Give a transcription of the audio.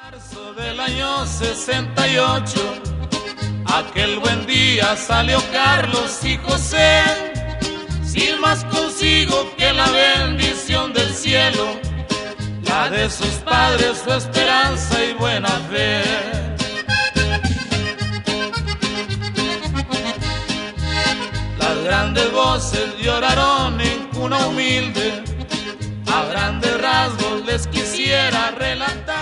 Marzo del año 68, aquel buen día salió Carlos y José, sin más consigo que la bendición del cielo, la de sus padres, su esperanza y buena fe. Las grandes voces lloraron en cuna humilde, a grandes rasgos les quisiera relatar